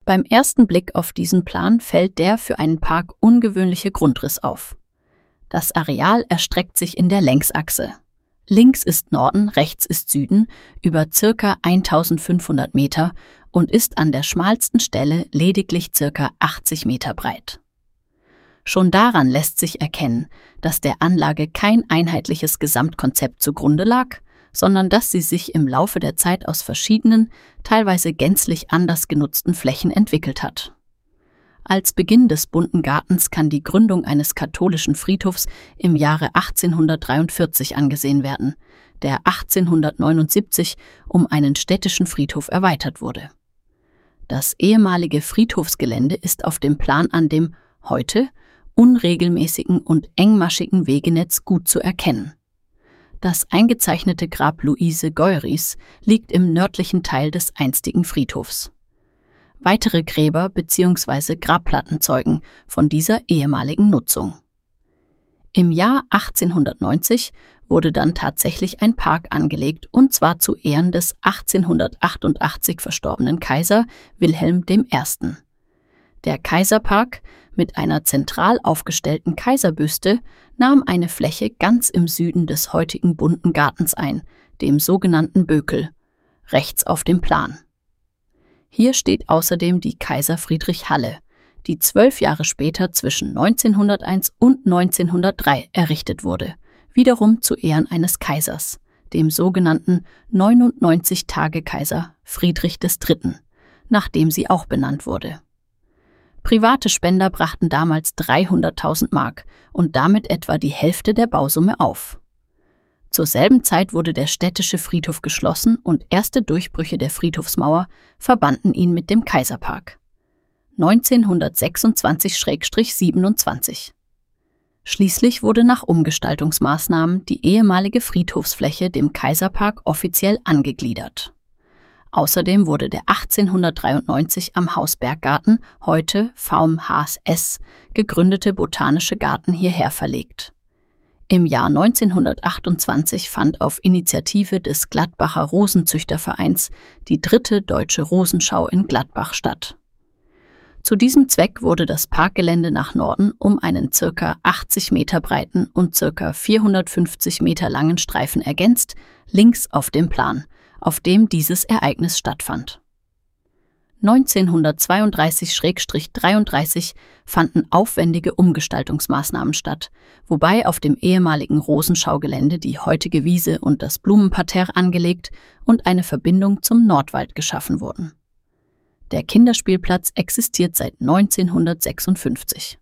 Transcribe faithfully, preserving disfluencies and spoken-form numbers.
Beim ersten Blick auf diesen Plan fällt der für einen Park ungewöhnliche Grundriss auf. Das Areal erstreckt sich in der Längsachse. Links ist Norden, rechts ist Süden, über ca. eintausendfünfhundert Meter und ist an der schmalsten Stelle lediglich ca. achtzig Meter breit. Schon daran lässt sich erkennen, dass der Anlage kein einheitliches Gesamtkonzept zugrunde lag, sondern dass sie sich im Laufe der Zeit aus verschiedenen, teilweise gänzlich anders genutzten Flächen entwickelt hat. Als Beginn des bunten Gartens kann die Gründung eines katholischen Friedhofs im Jahre achtzehnhundertdreiundvierzig angesehen werden, der achtzehnhundertneunundsiebzig um einen städtischen Friedhof erweitert wurde. Das ehemalige Friedhofsgelände ist auf dem Plan an dem heute unregelmäßigen und engmaschigen Wegenetz gut zu erkennen. Das eingezeichnete Grab Luise Geuris liegt im nördlichen Teil des einstigen Friedhofs. Weitere Gräber bzw. Grabplatten zeugen von dieser ehemaligen Nutzung. Im Jahr achtzehnhundertneunzig wurde dann tatsächlich ein Park angelegt, und zwar zu Ehren des achtzehnhundertachtundachtzig verstorbenen Kaiser Wilhelm der Erste. Der Kaiserpark mit einer zentral aufgestellten Kaiserbüste nahm eine Fläche ganz im Süden des heutigen bunten Gartens ein, dem sogenannten Bökel, rechts auf dem Plan. Hier steht außerdem die Kaiser-Friedrich-Halle, die zwölf Jahre später zwischen neunzehnhunderteins und neunzehnhundertdrei errichtet wurde, wiederum zu Ehren eines Kaisers, dem sogenannten neunundneunzig-Tage-Kaiser Friedrich der Dritte, nach dem sie auch benannt wurde. Private Spender brachten damals dreihunderttausend Mark und damit etwa die Hälfte der Bausumme auf. Zur selben Zeit wurde der städtische Friedhof geschlossen und erste Durchbrüche der Friedhofsmauer verbanden ihn mit dem Kaiserpark. neunzehnhundertsechsundzwanzig siebenundzwanzig. Schließlich wurde nach Umgestaltungsmaßnahmen die ehemalige Friedhofsfläche dem Kaiserpark offiziell angegliedert. Außerdem wurde der achtzehnhundertdreiundneunzig am Haus Berggarten, heute V M H S, gegründete Botanische Garten hierher verlegt. Im Jahr neunzehnhundertachtundzwanzig fand auf Initiative des Gladbacher Rosenzüchtervereins die dritte Deutsche Rosenschau in Gladbach statt. Zu diesem Zweck wurde das Parkgelände nach Norden um einen ca. achtzig Meter breiten und ca. vierhundertfünfzig Meter langen Streifen ergänzt, links auf dem Plan, auf dem dieses Ereignis stattfand. neunzehnhundertzweiunddreißig dreiunddreißig fanden aufwendige Umgestaltungsmaßnahmen statt, wobei auf dem ehemaligen Rosenschaugelände die heutige Wiese und das Blumenparterre angelegt und eine Verbindung zum Nordwald geschaffen wurden. Der Kinderspielplatz existiert seit neunzehnhundertsechsundfünfzig.